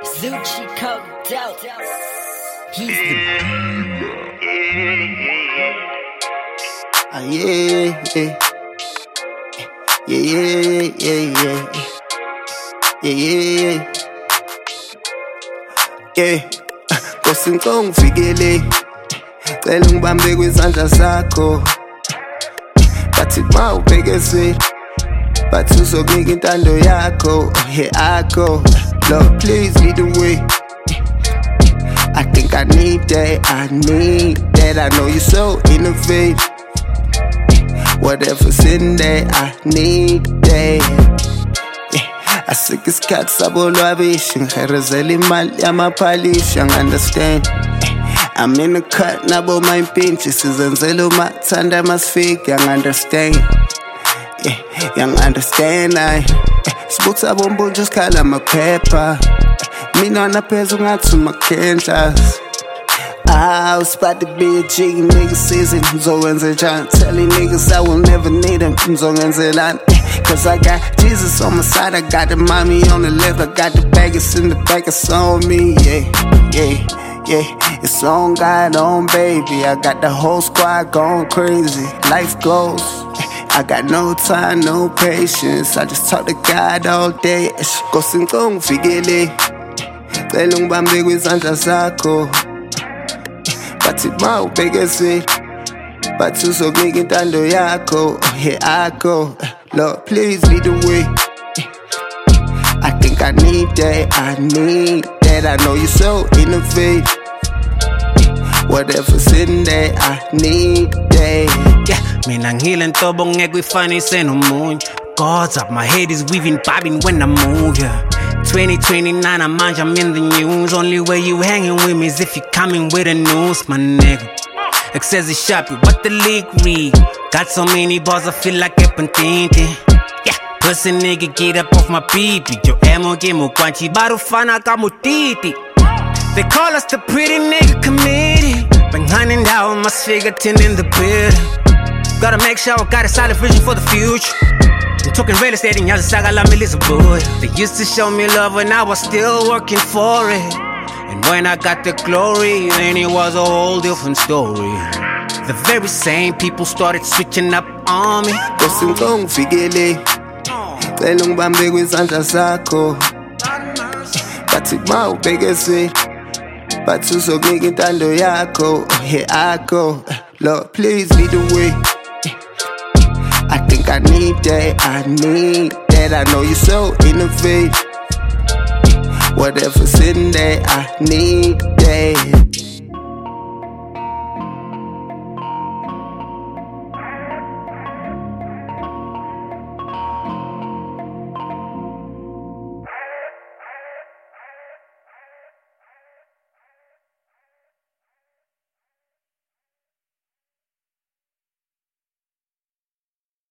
Zucci coked out. He's the Kosinto ngifikele cela ungibambe kwizandla zakho bathi ma ubhekezela bathi uzokunika intando yakho here I go Lord please lead the way I think I need that I know you're so innovative whatever's in there I need that Asike isikhathi sabolwabishi ngiherezela imali yamaphalishi understand I'm in the cut nabo mayimpintshi sizenzela umathanda masifika understand young understand sibutha bombunje sikhala amaphepha mina napheza ungathi umakhendlas it's about to be a jiggy nigga season Nzowenze njani telling niggas I will never need them Nzongenzelani Cause I got Jesus on my side I got the mommy on the left I got the baggage in the back It's on me, yeah It's on God, on baby I got the whole squad going crazy Life goes I got no time, no patience I just talk to God all day Kosinto ngifikele cela ungibambe kwizandla zakho bathi ma ubhekezela bathi uzokunika intando yakho here I go Lord please lead the way I think I need that I know you're so innovative whatever's in there I need that Mina ngihile ntobo ngeke uyifanise nomunye God's up, my head is weaving, bobbing when I move, 2029, I'm in the news Only way you hanging with me is if you coming with the news, my nigga Excessive shopping, what the league read Got so many bars, I feel like Epantinte Pussy nigga, get up off my pee-pee Yo emo, get mo kwanchi, barufana kamo titi They call us the pretty nigga committee Been hunting down, my figure 10 in the building Gotta make sure I got a solid vision for the future I'm talking real estate and y'all just like I love me little boy They used to show me love when I was still working for it And when I got the glory, then it was a whole different story The very same people started switching up on me Kosinto ngifikele cela ungibambe kwizandla zakho bathi ma ubhekezela bathi uzokunika intando yakho here I go Lord please lead the way I think I need that I know you're so innovative whatever's in there I need